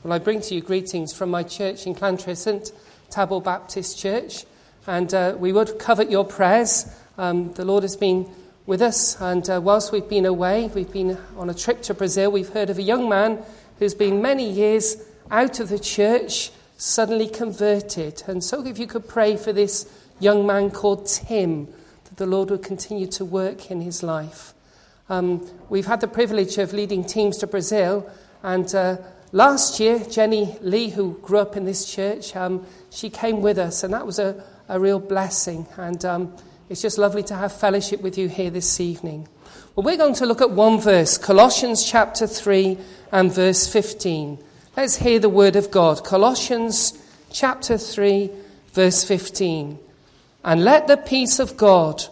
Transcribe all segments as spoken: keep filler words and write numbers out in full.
Well, I bring to you greetings from my church in Llantrisant, Tabor Baptist Church, and uh, we would covet your prayers. Um, the Lord has been with us, and uh, whilst we've been away, we've been on a trip to Brazil, we've heard of a young man who's been many years out of the church, suddenly converted. And so if you could pray for this young man called Tim, that the Lord would continue to work in his life. Um, we've had the privilege of leading teams to Brazil, and uh, last year, Jenny Lee, who grew up in this church, um, she came with us, and that was a, a real blessing. And um, it's just lovely to have fellowship with you here this evening. Well, we're going to look at one verse, Colossians chapter three and verse fifteen. Let's hear the word of God. Colossians chapter three, verse fifteen. And let the peace of God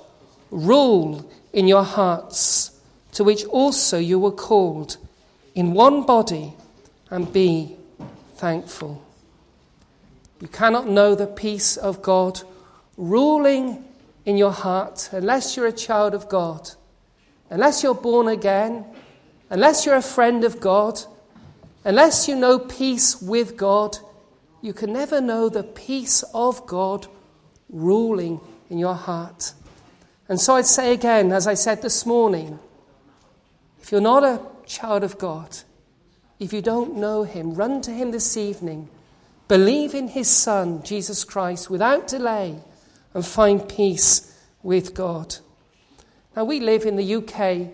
rule in your hearts, to which also you were called in one body, and be thankful. You cannot know the peace of God ruling in your heart unless you're a child of God, unless you're born again, unless you're a friend of God, unless you know peace with God. You can never know the peace of God ruling in your heart. And so I'd say again, as I said this morning, if you're not a child of God, if you don't know him, run to him this evening. Believe in his Son, Jesus Christ, without delay, and find peace with God. Now, we live in the U K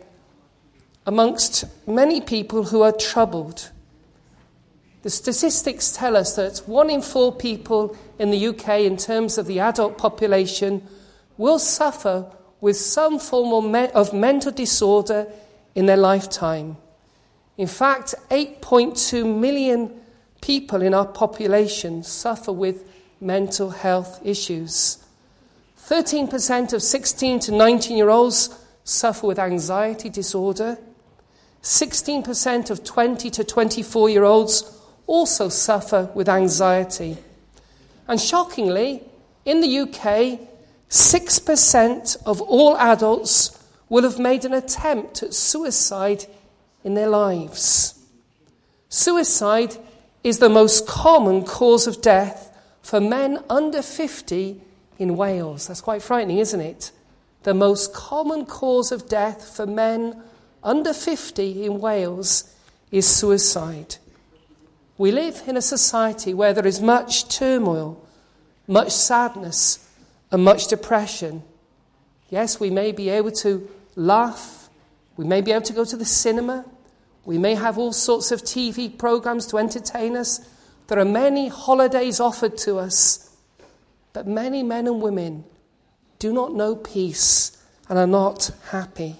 amongst many people who are troubled. The statistics tell us that one in four people in the U K, in terms of the adult population, will suffer with some form of mental disorder in their lifetime. In fact, eight point two million people in our population suffer with mental health issues. thirteen percent of sixteen to nineteen-year-olds suffer with anxiety disorder. sixteen percent of twenty to twenty-four-year-olds also suffer with anxiety. And shockingly, in the U K, six percent of all adults will have made an attempt at suicide in their lives. Suicide is the most common cause of death for men under fifty in Wales. That's quite frightening, isn't it? The most common cause of death for men under fifty in Wales is suicide. We live in a society where there is much turmoil, much sadness, and much depression. Yes, we may be able to laugh. We may be able to go to the cinema. We may have all sorts of T V programs to entertain us. There are many holidays offered to us. But many men and women do not know peace and are not happy.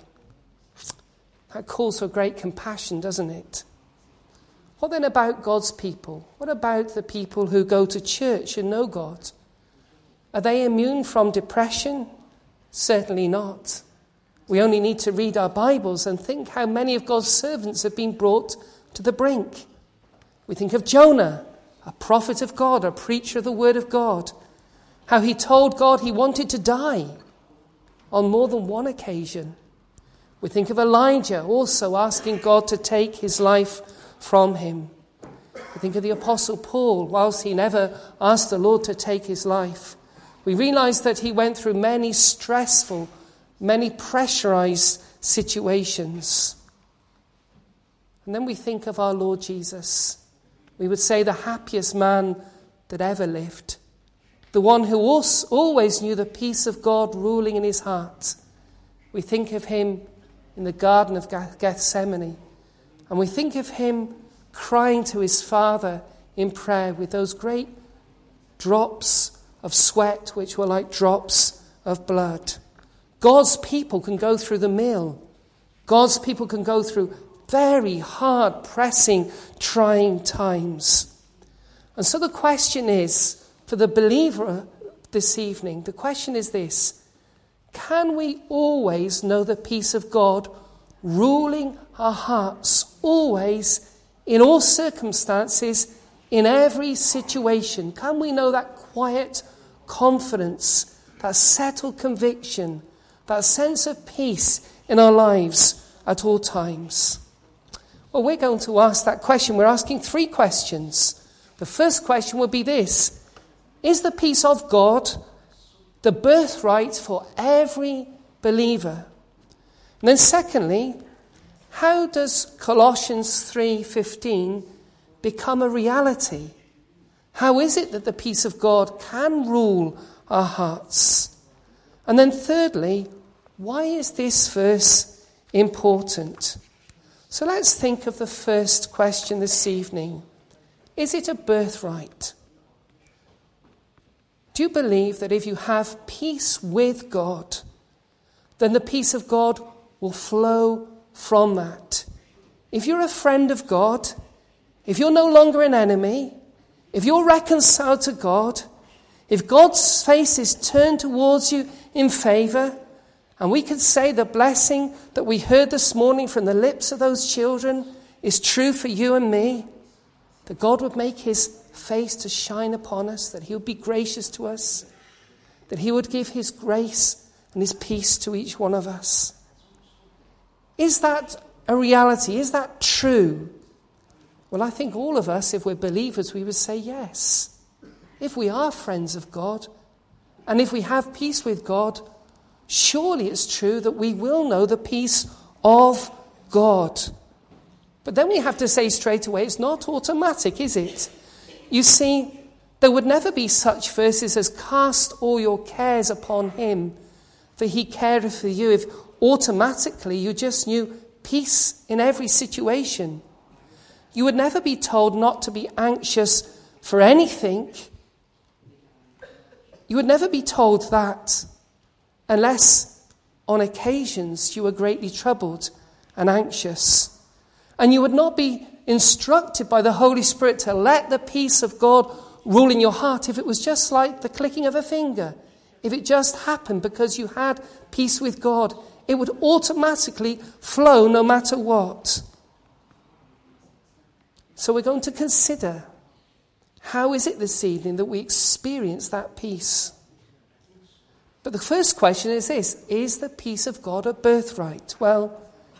That calls for great compassion, doesn't it? What then about God's people? What about the people who go to church and know God? Are they immune from depression? Certainly not. We only need to read our Bibles and think how many of God's servants have been brought to the brink. We think of Jonah, a prophet of God, a preacher of the word of God, how he told God he wanted to die on more than one occasion. We think of Elijah also asking God to take his life from him. We think of the Apostle Paul, whilst he never asked the Lord to take his life. We realize that he went through many stressful, many pressurized situations. And then we think of our Lord Jesus. We would say the happiest man that ever lived. The one who always knew the peace of God ruling in his heart. We think of him in the Garden of Gethsemane. And we think of him crying to his Father in prayer with those great drops of sweat which were like drops of blood. God's people can go through the mill. God's people can go through very hard, pressing, trying times. And so the question is, for the believer this evening, the question is this: can we always know the peace of God ruling our hearts, always, in all circumstances, in every situation? Can we know that quiet confidence, that settled conviction, that sense of peace in our lives at all times? Well, we're going to ask that question. We're asking three questions. The first question would be this: is the peace of God the birthright for every believer? And then secondly, how does Colossians three fifteen become a reality? How is it that the peace of God can rule our hearts? And then thirdly, why is this verse important? So let's think of the first question this evening. Is it a birthright? Do you believe that if you have peace with God, then the peace of God will flow from that? If you're a friend of God, if you're no longer an enemy, if you're reconciled to God, if God's face is turned towards you in favour, and we could say the blessing that we heard this morning from the lips of those children is true for you and me, that God would make his face to shine upon us, that he would be gracious to us, that he would give his grace and his peace to each one of us. Is that a reality? Is that true? Well, I think all of us, if we're believers, we would say yes. If we are friends of God, and if we have peace with God, surely it's true that we will know the peace of God. But then we have to say straight away, it's not automatic, is it? You see, there would never be such verses as cast all your cares upon him, for he careth for you, if automatically you just knew peace in every situation. You would never be told not to be anxious for anything. You would never be told that unless on occasions you were greatly troubled and anxious. And you would not be instructed by the Holy Spirit to let the peace of God rule in your heart if it was just like the clicking of a finger. If it just happened because you had peace with God, it would automatically flow no matter what. So we're going to consider, how is it this evening that we experience that peace? But the first question is this: is the peace of God a birthright? Well,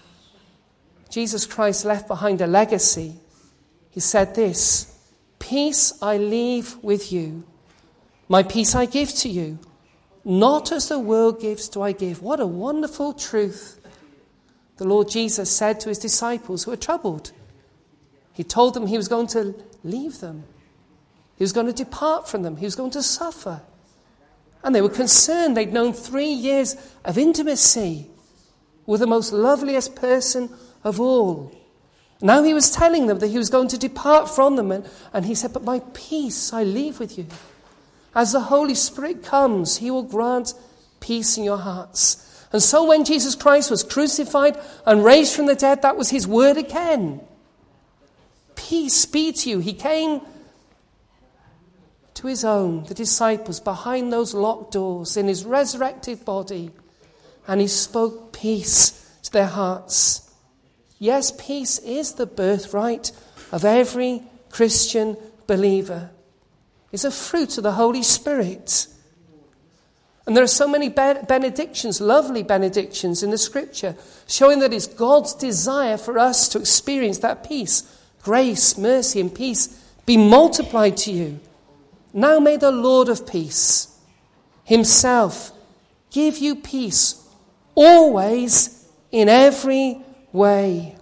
Jesus Christ left behind a legacy. He said this: peace I leave with you, my peace I give to you. Not as the world gives do I give. What a wonderful truth. The Lord Jesus said to his disciples who were troubled. He told them he was going to leave them. He was going to depart from them. He was going to suffer. And they were concerned. They'd known three years of intimacy with the most loveliest person of all. Now he was telling them that he was going to depart from them. And, and he said, but my peace I leave with you. As the Holy Spirit comes, he will grant peace in your hearts. And so when Jesus Christ was crucified and raised from the dead, that was his word again. Peace be to you. He came to his own, the disciples, behind those locked doors in his resurrected body, and he spoke peace to their hearts. Yes, peace is the birthright of every Christian believer. It's a fruit of the Holy Spirit. And there are so many benedictions, lovely benedictions in the Scripture, showing that it's God's desire for us to experience that peace. Grace, mercy, and peace be multiplied to you. Now may the Lord of peace himself give you peace always in every way.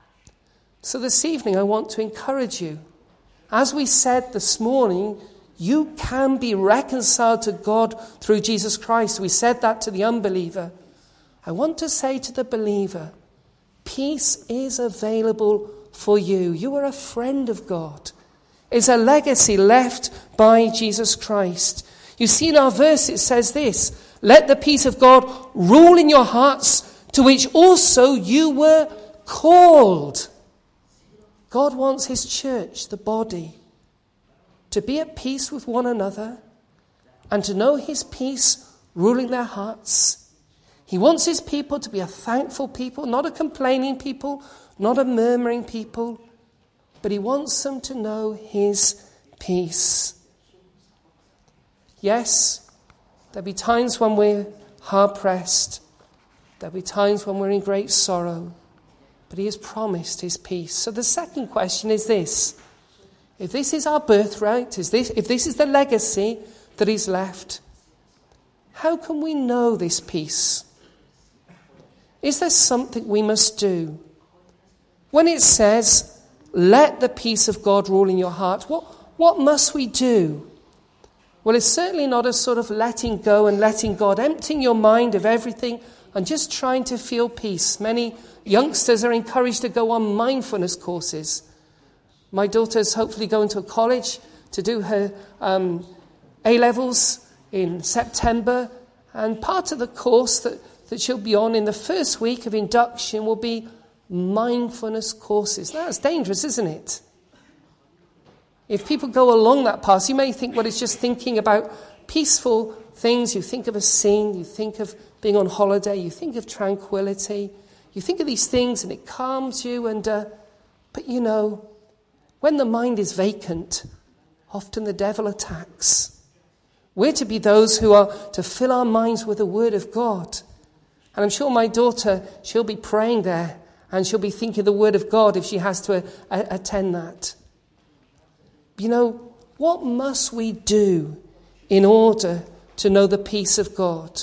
So this evening I want to encourage you. As we said this morning, you can be reconciled to God through Jesus Christ. We said that to the unbeliever. I want to say to the believer, peace is available for you. You are a friend of God. It's a legacy left by Jesus Christ. You see in our verse it says this: let the peace of God rule in your hearts, to which also you were called. God wants his church, the body, to be at peace with one another and to know his peace ruling their hearts. He wants his people to be a thankful people, not a complaining people, not a murmuring people, but he wants them to know his peace. Yes, there'll be times when we're hard pressed. There'll be times when we're in great sorrow. but he has promised his peace. So the second question is this. If this is our birthright, is this, if this is the legacy that he's left, how can we know this peace? Is there something we must do? When it says, let the peace of God rule in your heart, what, what must we do? Well, it's certainly not a sort of letting go and letting God, emptying your mind of everything and just trying to feel peace. Many youngsters are encouraged to go on mindfulness courses. My daughter's hopefully going to a college to do her um, A-levels in September. And part of the course that, that she'll be on in the first week of induction will be mindfulness courses. That's dangerous, isn't it? If people go along that path, you may think, well, it's just thinking about peaceful things. You think of a scene, you think of being on holiday, you think of tranquility. You think of these things and it calms you. And uh, but you know, when the mind is vacant, often the devil attacks. We're to be those who are to fill our minds with the word of God. And I'm sure my daughter, she'll be praying there and she'll be thinking the word of God if she has to a- a- attend that. You know, what must we do in order to know the peace of God?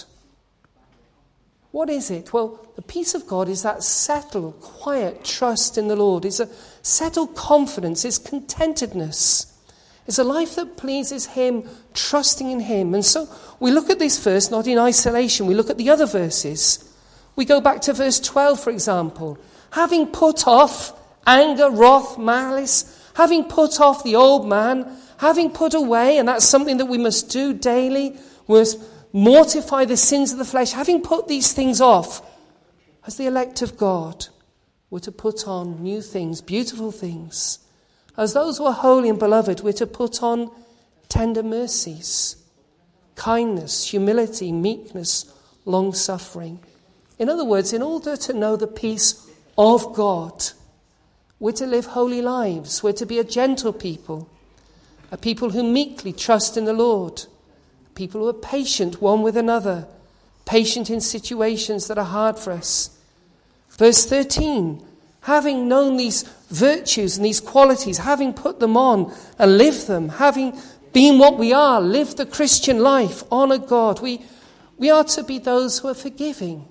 What is it? Well, the peace of God is that settled, quiet trust in the Lord. It's a settled confidence. It's contentedness. It's a life that pleases him, trusting in him. And so we look at this verse not in isolation. We look at the other verses. We go back to verse twelve, for example. Having put off anger, wrath, malice, having put off the old man, having put away, and that's something that we must do daily, we must mortify the sins of the flesh. Having put these things off, as the elect of God, we're to put on new things, beautiful things. As those who are holy and beloved, we're to put on tender mercies, kindness, humility, meekness, long-suffering. In other words, in order to know the peace of God, we're to live holy lives. We're to be a gentle people, a people who meekly trust in the Lord, people who are patient one with another, patient in situations that are hard for us. Verse thirteen, having known these virtues and these qualities, having put them on and lived them, having been what we are, lived the Christian life, honour God, we, we are to be those who are forgiving.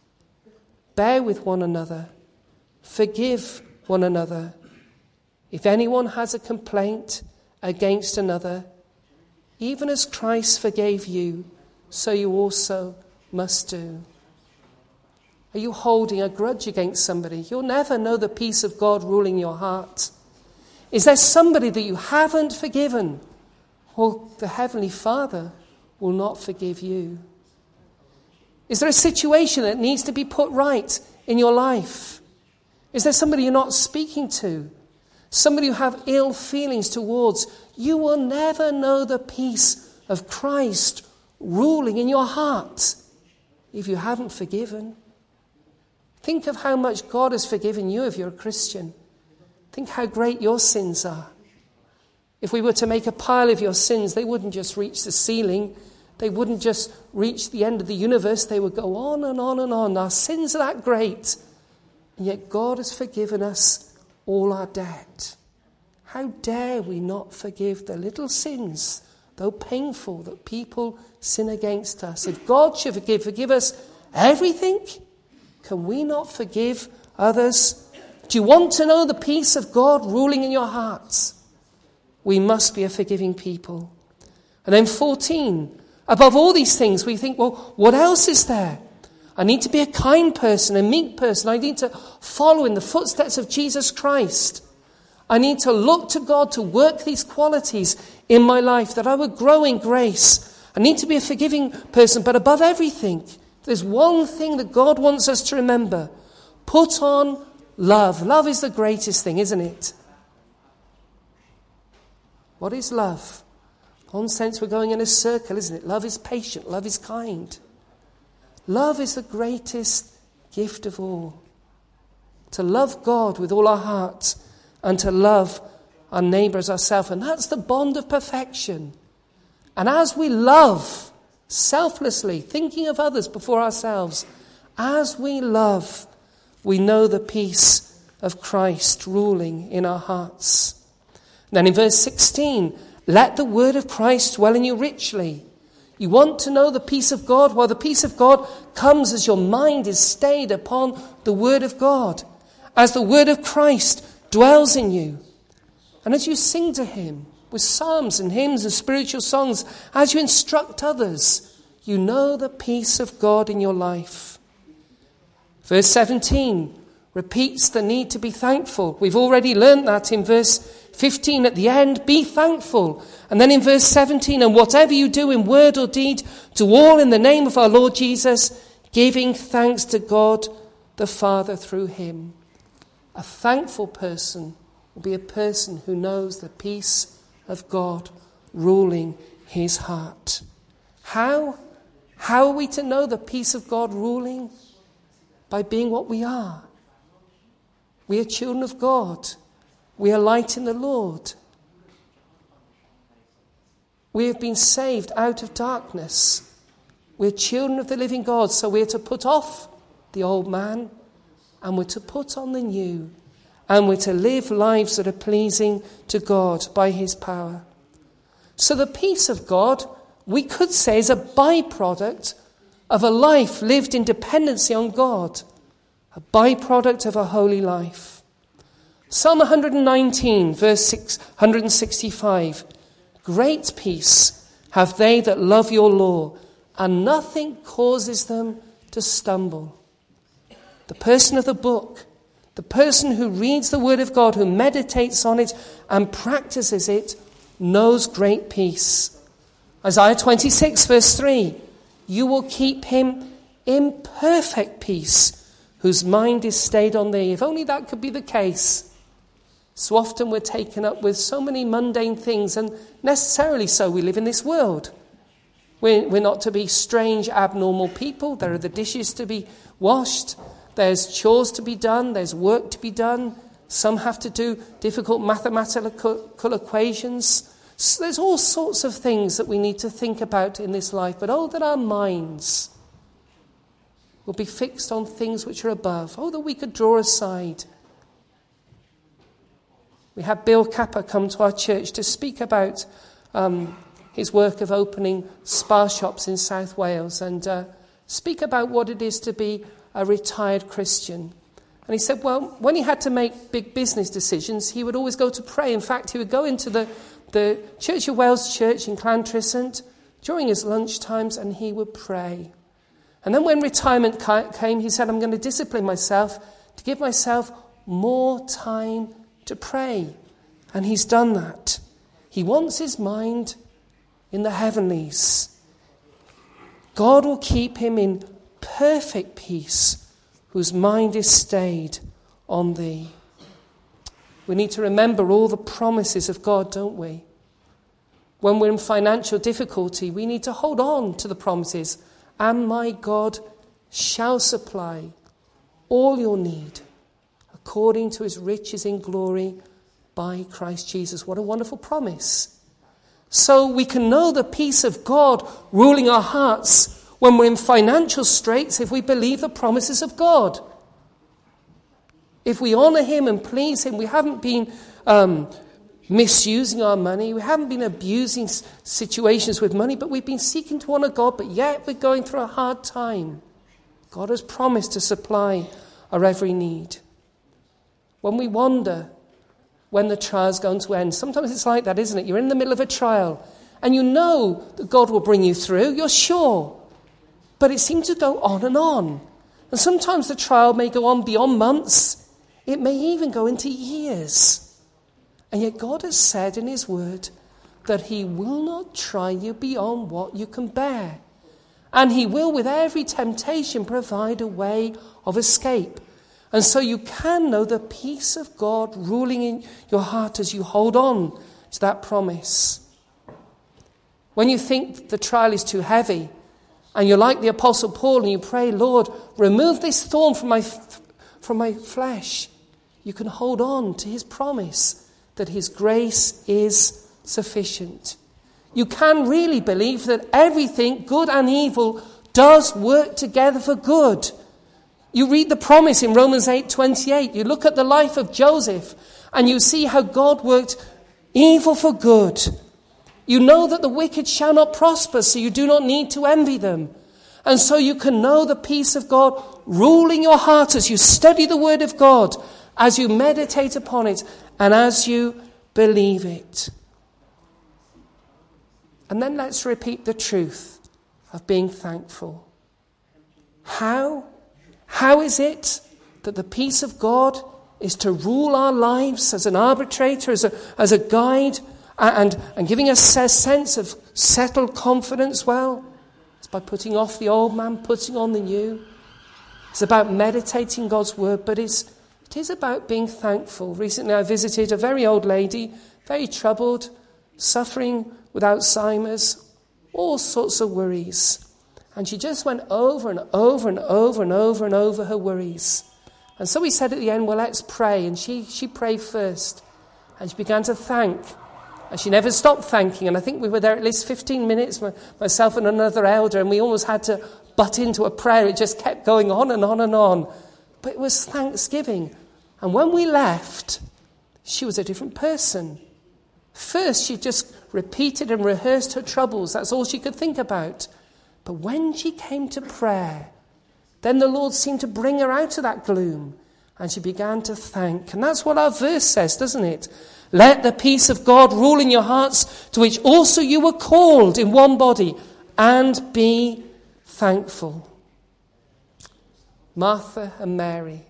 Bear with one another. Forgive one another. If anyone has a complaint against another, even as Christ forgave you, so you also must do. Are you holding a grudge against somebody? You'll never know the peace of God ruling your heart. Is there somebody that you haven't forgiven? Well, the Heavenly Father will not forgive you. Is there a situation that needs to be put right in your life? Is there somebody you're not speaking to? Somebody you have ill feelings towards? You will never know the peace of Christ ruling in your heart if you haven't forgiven. Think of how much God has forgiven you if you're a Christian. Think how great your sins are. If we were to make a pile of your sins, they wouldn't just reach the ceiling. They wouldn't just reach the end of the universe. They would go on and on and on. Our sins are that great. And yet God has forgiven us all our debt. How dare we not forgive the little sins, though painful, that people sin against us? If God should forgive, forgive us everything, can we not forgive others? Do you want to know the peace of God ruling in your hearts? We must be a forgiving people. And then fourteen, above all these things, we think, well, what else is there? I need to be a kind person, a meek person. I need to follow in the footsteps of Jesus Christ. I need to look to God to work these qualities in my life, that I would grow in grace. I need to be a forgiving person, but above everything, there's one thing that God wants us to remember. Put on love. Love is the greatest thing, isn't it? What is love? In one sense, we're going in a circle, isn't it? Love is patient. Love is kind. Love is the greatest gift of all. To love God with all our hearts and to love our neighbour as ourselves. And that's the bond of perfection. And as we love selflessly, thinking of others before ourselves, as we love, we know the peace of Christ ruling in our hearts. Then in verse sixteen, let the word of Christ dwell in you richly. You want to know the peace of God? Well, the peace of God comes as your mind is stayed upon the word of God, as the word of Christ dwells in you. And as you sing to him with psalms and hymns and spiritual songs, as you instruct others, you know the peace of God in your life. Verse seventeen repeats the need to be thankful. We've already learned that in verse fifteen at the end, be thankful. And then in verse seventeen, and whatever you do in word or deed, do all in the name of our Lord Jesus, giving thanks to God the Father through him. A thankful person will be a person who knows the peace of God ruling his heart. How? How are we to know the peace of God ruling? By being what we are. We are children of God. We are light in the Lord. We have been saved out of darkness. We're children of the living God, so we're to put off the old man and we're to put on the new. And we're to live lives that are pleasing to God by his power. So the peace of God, we could say, is a byproduct of a life lived in dependency on God. A byproduct of a holy life. Psalm one nineteen, verse one sixty-five. Great peace have they that love your law, and nothing causes them to stumble. The person of the book, the person who reads the word of God, who meditates on it and practices it, knows great peace. Isaiah twenty-six, verse three. You will keep him in perfect peace, whose mind is stayed on thee. If only that could be the case. So often we're taken up with so many mundane things, and necessarily so we live in this world. We're, we're not to be strange, abnormal people. There are the dishes to be washed. There's chores to be done. There's work to be done. Some have to do difficult mathematical equations. So there's all sorts of things that we need to think about in this life. But oh, that our minds will be fixed on things which are above. Oh, that we could draw aside. We had Bill Capper come to our church to speak about um, his work of opening spa shops in South Wales and uh, speak about what it is to be a retired Christian. And he said, well, when he had to make big business decisions, he would always go to pray. In fact, he would go into the, the Church of Wales church in Llantrisant during his lunch times and he would pray. And then when retirement came, he said, I'm going to discipline myself to give myself more time to pray. And he's done that. He wants his mind in the heavenlies. God will keep him in perfect peace, whose mind is stayed on thee. We need to remember all the promises of God, don't we? When we're in financial difficulty, we need to hold on to the promises. And my God shall supply all your need according to his riches in glory by Christ Jesus. What a wonderful promise. So we can know the peace of God ruling our hearts when we're in financial straits if we believe the promises of God. If we honour him and please him, we haven't been um, misusing our money, we haven't been abusing situations with money, but we've been seeking to honour God, but yet we're going through a hard time. God has promised to supply our every need. When we wonder when the trial's going to end, sometimes it's like that, isn't it? You're in the middle of a trial and you know that God will bring you through, you're sure. But it seems to go on and on. And sometimes the trial may go on beyond months. It may even go into years. And yet God has said in his word that he will not try you beyond what you can bear. And he will, with every temptation, provide a way of escape. And so you can know the peace of God ruling in your heart as you hold on to that promise. When you think the trial is too heavy, and you're like the Apostle Paul and you pray, Lord, remove this thorn from my, from my flesh, you can hold on to his promise that his grace is sufficient. You can really believe that everything, good and evil, does work together for good. You read the promise in Romans eight twenty-eight. You look at the life of Joseph and you see how God worked evil for good. You know that the wicked shall not prosper, so you do not need to envy them. And so you can know the peace of God ruling your heart as you study the word of God, as you meditate upon it, and as you believe it. And then let's repeat the truth of being thankful. How? How is it that the peace of God is to rule our lives as an arbitrator, as a, as a guide, and, and giving us a sense of settled confidence? Well, it's by putting off the old man, putting on the new. It's about meditating God's word, but it's, it is about being thankful. Recently I visited a very old lady, very troubled, suffering with Alzheimer's, all sorts of worries. And she just went over and over and over and over and over her worries. And so we said at the end, well, let's pray. And she, she prayed first. And she began to thank. And she never stopped thanking. And I think we were there at least fifteen minutes, myself and another elder, and we almost had to butt into a prayer. It just kept going on and on and on. But it was thanksgiving. And when we left, she was a different person. First, she just repeated and rehearsed her troubles. That's all she could think about. But when she came to prayer, then the Lord seemed to bring her out of that gloom. And she began to thank. And that's what our verse says, doesn't it? Let the peace of God rule in your hearts, to which also you were called in one body, and be thankful. Martha and Mary.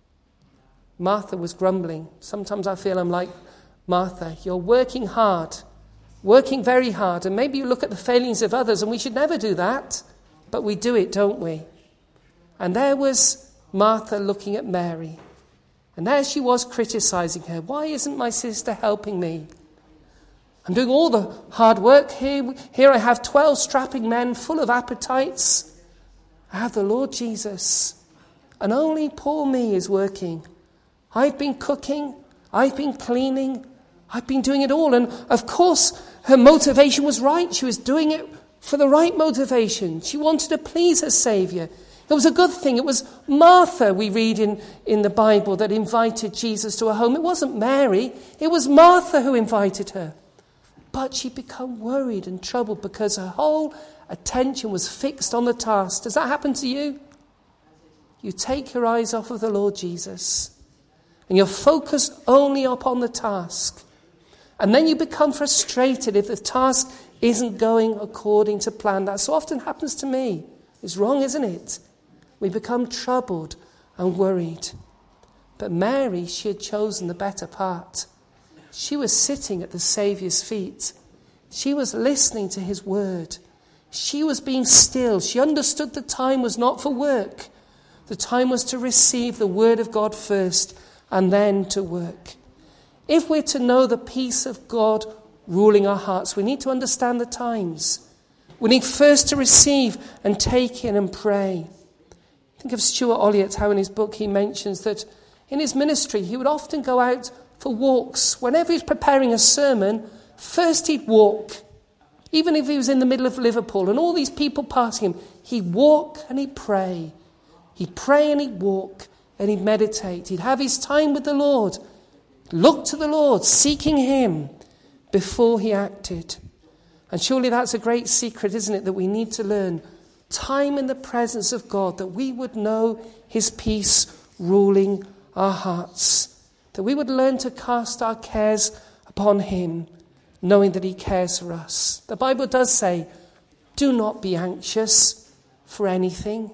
Martha was grumbling. Sometimes I feel I'm like Martha. You're working hard, working very hard. And maybe you look at the failings of others, and we should never do that. But we do it, don't we? And there was Martha looking at Mary. And there she was criticizing her. Why isn't my sister helping me? I'm doing all the hard work here. Here I have twelve strapping men full of appetites. I have the Lord Jesus. And only poor me is working. I've been cooking. I've been cleaning. I've been doing it all. And of course, her motivation was right. She was doing it for the right motivation. She wanted to please her Saviour. It was a good thing. It was Martha, we read in, in the Bible, that invited Jesus to her home. It wasn't Mary. It was Martha who invited her. But she'd become worried and troubled because her whole attention was fixed on the task. Does that happen to you? You take your eyes off of the Lord Jesus and you're focused only upon the task. And then you become frustrated if the task isn't going according to plan. That so often happens to me. It's wrong, isn't it? We become troubled and worried. But Mary, she had chosen the better part. She was sitting at the Saviour's feet. She was listening to his word. She was being still. She understood the time was not for work. The time was to receive the word of God first and then to work. If we're to know the peace of God ruling our hearts, we need to understand the times. We need first to receive and take in and pray. Think of Stuart Olliott, how in his book he mentions that in his ministry he would often go out for walks. Whenever he was preparing a sermon, first he'd walk. Even if he was in the middle of Liverpool and all these people passing him, he'd walk and he'd pray. He'd pray and he'd walk and he'd meditate. He'd have his time with the Lord. Look to the Lord, seeking him before he acted. And surely that's a great secret, isn't it, that we need to learn. Time in the presence of God, that we would know his peace ruling our hearts. That we would learn to cast our cares upon him, knowing that he cares for us. The Bible does say, do not be anxious for anything.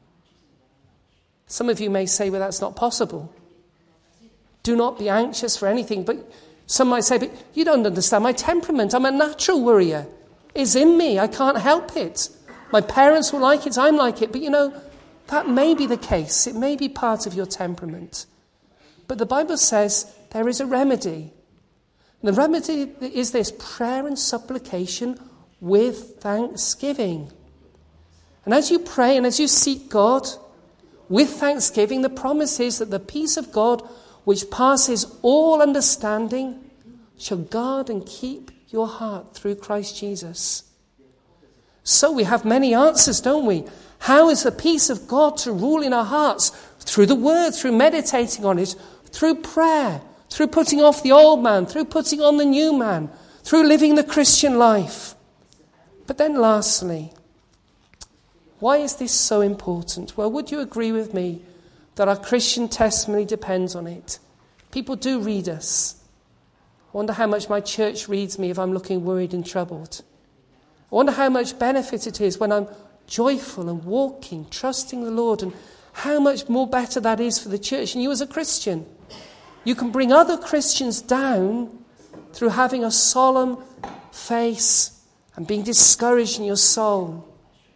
Some of you may say, well, that's not possible. Do not be anxious for anything. But some might say, but you don't understand my temperament. I'm a natural worrier. It's in me. I can't help it. My parents will like it. I'm like it. But you know, that may be the case. It may be part of your temperament. But the Bible says there is a remedy. And the remedy is this: prayer and supplication with thanksgiving. And as you pray and as you seek God with thanksgiving, the promise is that the peace of God, which passes all understanding, shall guard and keep your heart through Christ Jesus. So we have many answers, don't we? How is the peace of God to rule in our hearts? Through the word, through meditating on it, through prayer, through putting off the old man, through putting on the new man, through living the Christian life. But then lastly, why is this so important? Well, would you agree with me that our Christian testimony depends on it? People do read us. I wonder how much my church reads me if I'm looking worried and troubled. I wonder how much benefit it is when I'm joyful and walking, trusting the Lord, and how much more better that is for the church. And you as a Christian, you can bring other Christians down through having a solemn face and being discouraged in your soul.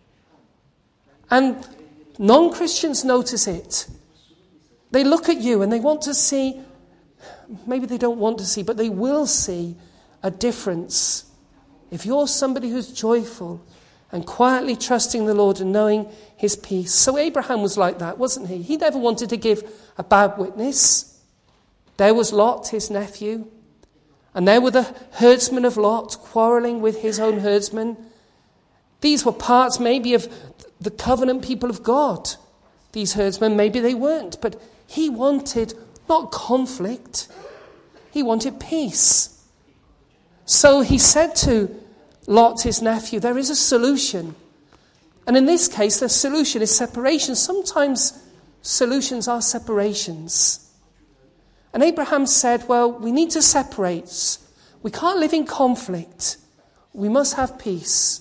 And non-Christians notice it. They look at you and they want to see, maybe they don't want to see, but they will see a difference. If you're somebody who's joyful and quietly trusting the Lord and knowing his peace. So Abraham was like that, wasn't he? He never wanted to give a bad witness. There was Lot, his nephew. And there were the herdsmen of Lot quarrelling with his own herdsmen. These were parts maybe of the covenant people of God. These herdsmen, maybe they weren't. But he wanted not conflict. He wanted peace. So he said to Lot, his nephew, there is a solution. And in this case, the solution is separation. Sometimes solutions are separations. And Abraham said, well, we need to separate. We can't live in conflict. We must have peace.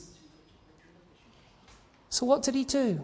So what did he do?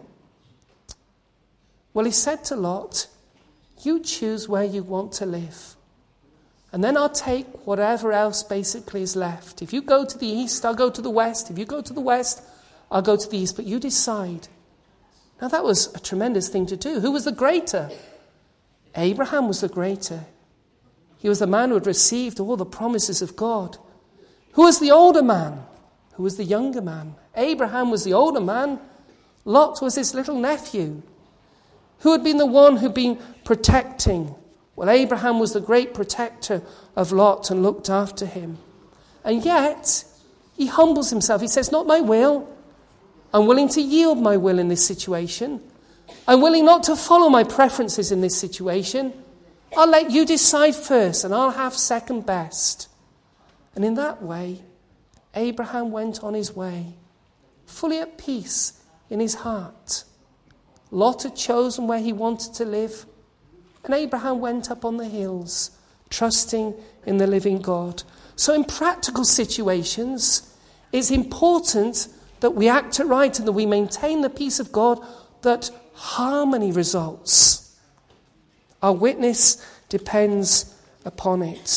Well, he said to Lot, you choose where you want to live. And then I'll take whatever else basically is left. If you go to the east, I'll go to the west. If you go to the west, I'll go to the east. But you decide. Now that was a tremendous thing to do. Who was the greater? Abraham was the greater. He was the man who had received all the promises of God. Who was the older man? Who was the younger man? Abraham was the older man. Lot was his little nephew. Who had been the one who'd been protecting? Well, Abraham was the great protector of Lot and looked after him. And yet, he humbles himself. He says, not my will. I'm willing to yield my will in this situation. I'm willing not to follow my preferences in this situation. I'll let you decide first and I'll have second best. And in that way, Abraham went on his way, fully at peace in his heart. Lot had chosen where he wanted to live. And Abraham went up on the hills, trusting in the living God. So in practical situations, it's important that we act it right and that we maintain the peace of God, that harmony results. Our witness depends upon it.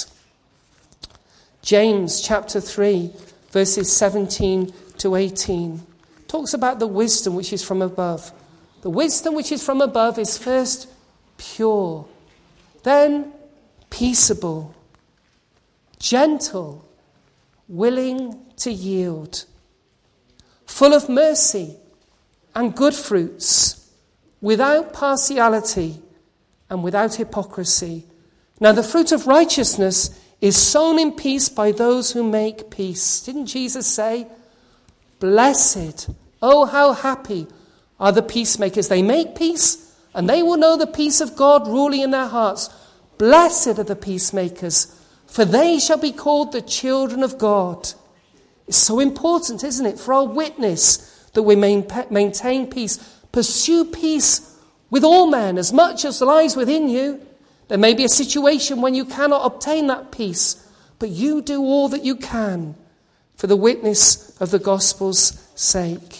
James chapter three, verses seventeen to eighteen, talks about the wisdom which is from above. The wisdom which is from above is first pure, then peaceable, gentle, willing to yield, full of mercy and good fruits, without partiality and without hypocrisy. Now the fruit of righteousness is sown in peace by those who make peace. Didn't Jesus say, blessed, oh how happy are the peacemakers. They make peace, and they will know the peace of God ruling in their hearts. Blessed are the peacemakers, for they shall be called the children of God. It's so important, isn't it, for our witness that we maintain peace. Pursue peace with all men as much as lies within you. There may be a situation when you cannot obtain that peace, but you do all that you can for the witness of the gospel's sake.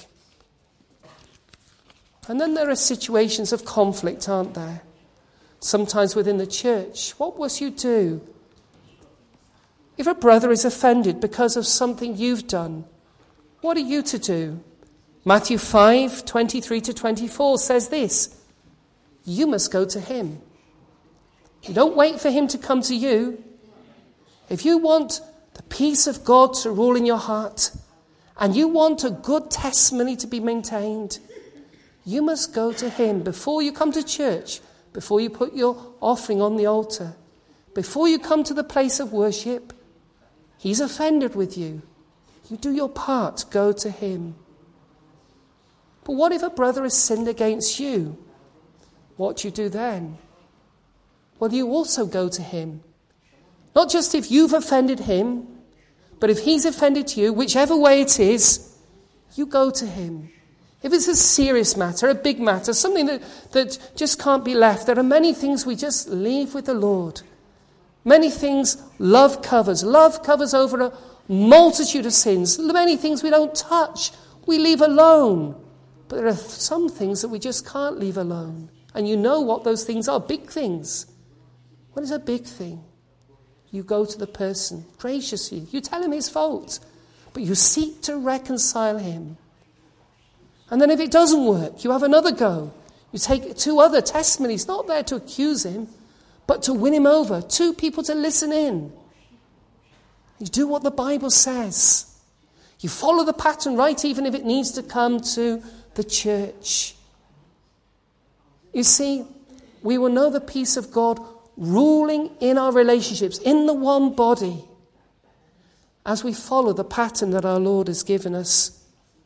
And then there are situations of conflict, aren't there? Sometimes within the church. What must you do? If a brother is offended because of something you've done, what are you to do? Matthew five, twenty-three to twenty-four says this, you must go to him. You don't wait for him to come to you. If you want the peace of God to rule in your heart, and you want a good testimony to be maintained, you must go to him before you come to church, before you put your offering on the altar, before you come to the place of worship. He's offended with you. You do your part, go to him. But what if a brother has sinned against you? What do you do then? Well, you also go to him. Not just if you've offended him, but if he's offended you, whichever way it is, you go to him. If it's a serious matter, a big matter, something that, that just can't be left, there are many things we just leave with the Lord. Many things love covers. Love covers over a multitude of sins. Many things we don't touch, we leave alone. But there are some things that we just can't leave alone. And you know what those things are, big things. What is a big thing? You go to the person graciously. You tell him his fault, but you seek to reconcile him. And then if it doesn't work, you have another go. You take two other testimonies, not there to accuse him, but to win him over. Two people to listen in. You do what the Bible says. You follow the pattern right, even if it needs to come to the church. You see, we will know the peace of God ruling in our relationships, in the one body, as we follow the pattern that our Lord has given us.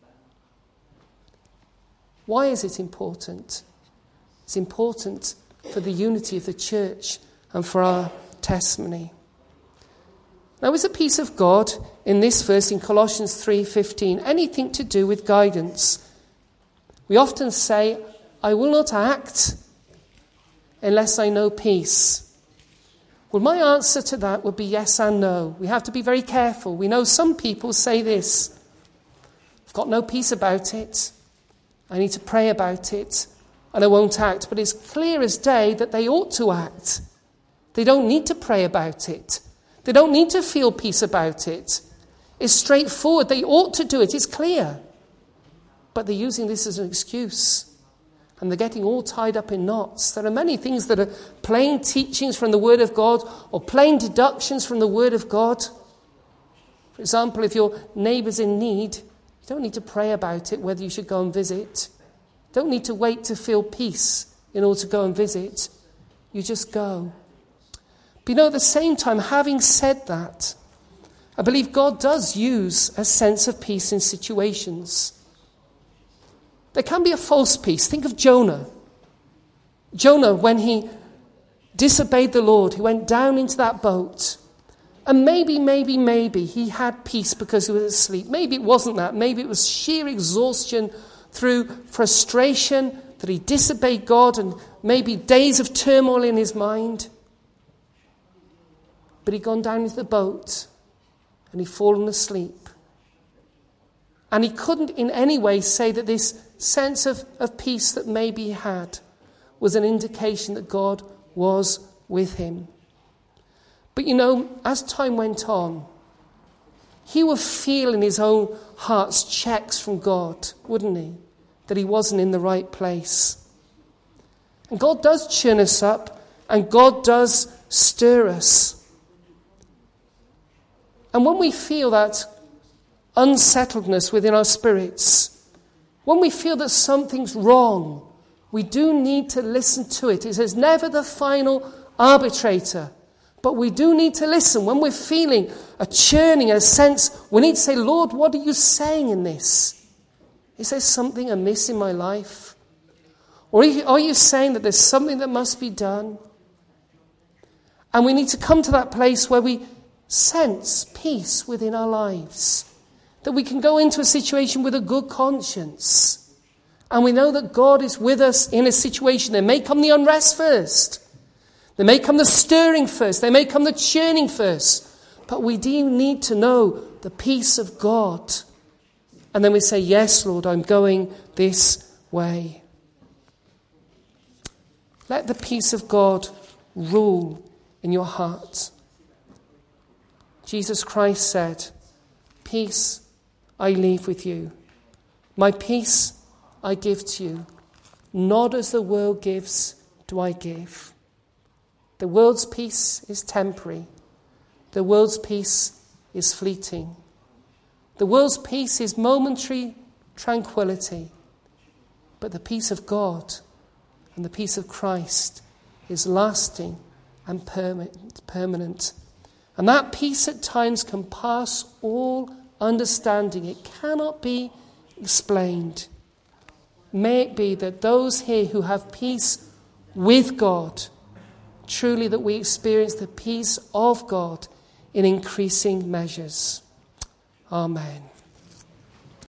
Why is it important? It's important for the unity of the church and for our testimony. Now, is the peace of God in this verse in Colossians three fifteen anything to do with guidance? We often say, I will not act unless I know peace. Well, my answer to that would be yes and no. We have to be very careful. We know some people say this. I've got no peace about it. I need to pray about it. And I won't act. But it's clear as day that they ought to act. They don't need to pray about it. They don't need to feel peace about it. It's straightforward. They ought to do it. It's clear. But they're using this as an excuse. And they're getting all tied up in knots. There are many things that are plain teachings from the Word of God or plain deductions from the Word of God. For example, if your neighbour's in need, you don't need to pray about it, whether you should go and visit. You don't need to wait to feel peace in order to go and visit. You just go. But you know, at the same time, having said that, I believe God does use a sense of peace in situations. There can be a false peace. Think of Jonah. Jonah, when he disobeyed the Lord, he went down into that boat. And maybe, maybe, maybe he had peace because he was asleep. Maybe it wasn't that. Maybe it was sheer exhaustion through frustration that he disobeyed God and maybe days of turmoil in his mind. But he'd gone down into the boat and he'd fallen asleep. And he couldn't in any way say that this sense of, of peace that maybe he had was an indication that God was with him. But you know, as time went on, he would feel in his own heart's checks from God, wouldn't he? That he wasn't in the right place. And God does churn us up, and God does stir us. And when we feel that unsettledness within our spirits, when we feel that something's wrong, we do need to listen to it. It is never the final arbitrator. But we do need to listen. When we're feeling a churning, a sense, we need to say, Lord, what are you saying in this? Is there something amiss in my life? Or are you saying that there's something that must be done? And we need to come to that place where we sense peace within our lives. That we can go into a situation with a good conscience. And we know that God is with us in a situation. There may come the unrest first. There may come the stirring first. There may come the churning first. But we do need to know the peace of God. And then we say, yes, Lord, I'm going this way. Let the peace of God rule in your heart. Jesus Christ said, peace I leave with you. My peace I give to you. Not as the world gives do I give. The world's peace is temporary. The world's peace is fleeting. The world's peace is momentary tranquility. But the peace of God and the peace of Christ is lasting and permanent. And that peace at times can pass all understanding. It cannot be explained. may it be that those here who have peace with God, truly that we experience the peace of God in increasing measures. Amen.